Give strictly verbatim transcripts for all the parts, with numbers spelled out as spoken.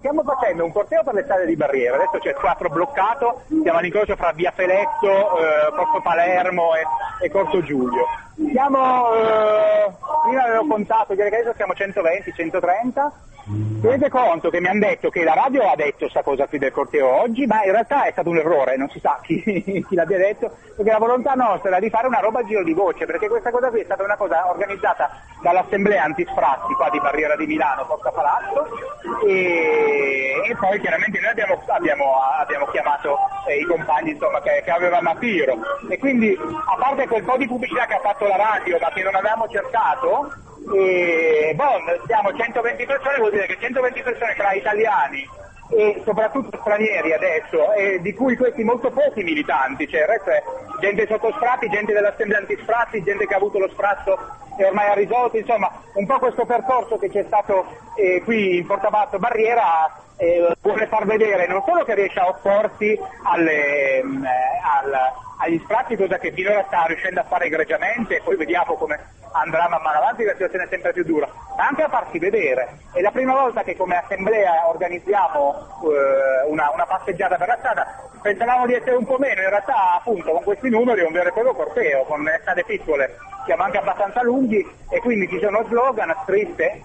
stiamo facendo un corteo per le strade di Barriera, adesso c'è il quattro bloccato, siamo all'incrocio fra via Feletto, eh, Corso Palermo e, e Corso Giulio. Siamo, eh, prima avevo contato, direi che adesso siamo centoventi centotrenta. Tenete conto che mi hanno detto che la radio ha detto sta cosa qui del corteo oggi, ma in realtà è stato un errore, non si sa chi, chi l'abbia detto, perché la volontà nostra era di fare una roba a giro di voce, perché questa cosa qui è stata una cosa organizzata dall'assemblea antisfratti qua di Barriera di Milano, Porta Palazzo, e, e poi chiaramente noi abbiamo, abbiamo, abbiamo chiamato eh, i compagni insomma, che, che avevamo a tiro, e quindi a parte quel po' di pubblicità che ha fatto la radio ma che non avevamo cercato, e boh, siamo centoventi persone, vuol dire che centoventi persone tra italiani e soprattutto stranieri adesso, e di cui questi molto pochi militanti, cioè il resto è gente sotto sfratti, gente dell'assemblea antisfratti, gente che ha avuto lo sfratto e ormai ha risolto, insomma un po' questo percorso che c'è stato eh, qui in Portabasso Barriera eh, vuole far vedere non solo che riesce a opporsi alle, eh, al, agli sfratti, cosa che finora sta riuscendo a fare egregiamente, e poi vediamo come andrà man mano avanti, la situazione è sempre più dura, ma anche a farsi vedere. È la prima volta che come assemblea organizziamo eh, una, una passeggiata per la strada. Pensavamo di essere un po' meno, in realtà appunto con questi numeri è un vero e proprio corteo, con le strade piccole siamo anche abbastanza lunghi, e quindi ci sono slogan, scritte,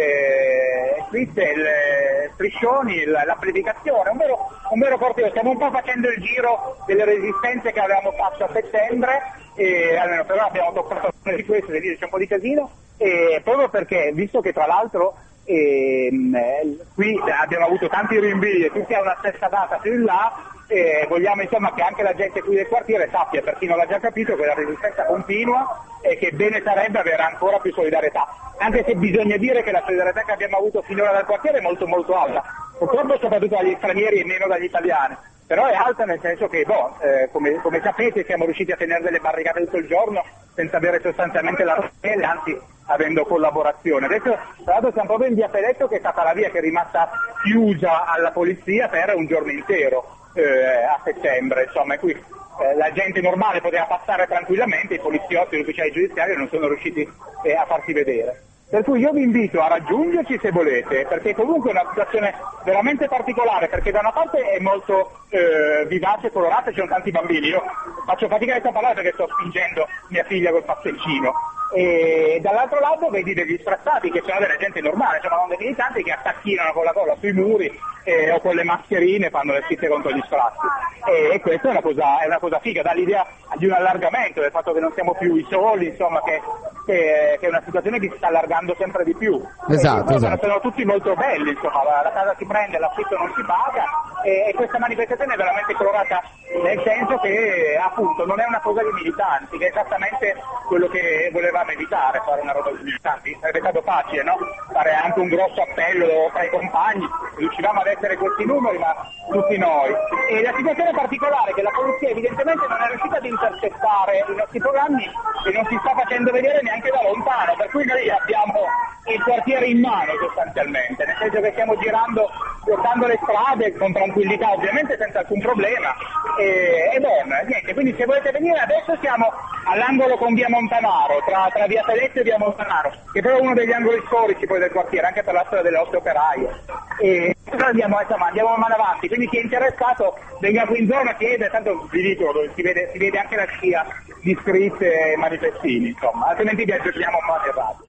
eh, scritte le striscioni, la, la predicazione, un vero, un vero corteo. Stiamo un po' facendo il giro delle resistenze che avevamo fatto a settembre, e almeno per ora abbiamo toccato una di queste, devi dire c'è un po' di casino, e proprio perché, visto che tra l'altro ehm, eh, qui abbiamo avuto tanti rinvii e tutti a una stessa data più in là, e vogliamo insomma che anche la gente qui del quartiere sappia, per chi non l'ha già capito, che la resistenza continua e che bene sarebbe avere ancora più solidarietà, anche se bisogna dire che la solidarietà che abbiamo avuto finora dal quartiere è molto molto alta, purtroppo soprattutto dagli stranieri e meno dagli italiani, però è alta nel senso che boh, eh, come, come sapete siamo riusciti a tenere delle barricate tutto il giorno senza avere sostanzialmente la rotelle, anzi avendo collaborazione. Adesso tra l'altro siamo proprio in via Feletto, che è stata la via che è rimasta chiusa alla polizia per un giorno intero eh, a settembre, insomma, e qui eh, la gente normale poteva passare tranquillamente, i poliziotti e gli ufficiali giudiziari non sono riusciti eh, a farsi vedere. Per cui io vi invito a raggiungerci se volete, perché comunque è una situazione veramente particolare, perché da una parte è molto eh, vivace e colorata, ci sono tanti bambini, io faccio fatica a parlare perché sto spingendo mia figlia col passeggino, e dall'altro lato vedi degli sfrattati che sono della gente normale, insomma non dei militanti che attacchinano con la colla sui muri eh, o con le mascherine fanno le scritte contro gli sfratti, e, e questa è una cosa, è una cosa figa, dà l'idea di un allargamento, del fatto che non siamo più i soli, insomma che, che, che è una situazione che si sta allargando sempre di più. Esatto, e esatto. Sono tutti molto belli, insomma, la, la casa si prende, l'affitto non si paga, e, e questa manifestazione è veramente colorata nel senso che appunto non è una cosa di militanti, che è esattamente quello che volevamo evitare, fare una roba di militanti. Sarebbe stato facile, no? Fare anche un grosso appello tra i compagni, riuscivamo ad essere questi numeri, ma tutti noi. E la situazione particolare è che la polizia evidentemente non è riuscita ad intercettare i nostri programmi e non si sta facendo vedere neanche da lontano, per cui noi abbiamo il quartiere in mano sostanzialmente, nel senso che stiamo girando, bloccando le strade con tranquillità, ovviamente senza alcun problema, e, e bon, niente, quindi se volete venire adesso siamo all'angolo con via Montanaro, tra, tra via Feletto e via Montanaro, che è proprio uno degli angoli storici poi del quartiere, anche per la storia delle otto operaie, e andiamo, insomma, andiamo mano avanti, quindi chi è interessato venga qui in zona, chiede, tanto vi dico, si vede, si vede anche la scia di scritte e manifestini, insomma, altrimenti vi aggiorniamo un po' a radio.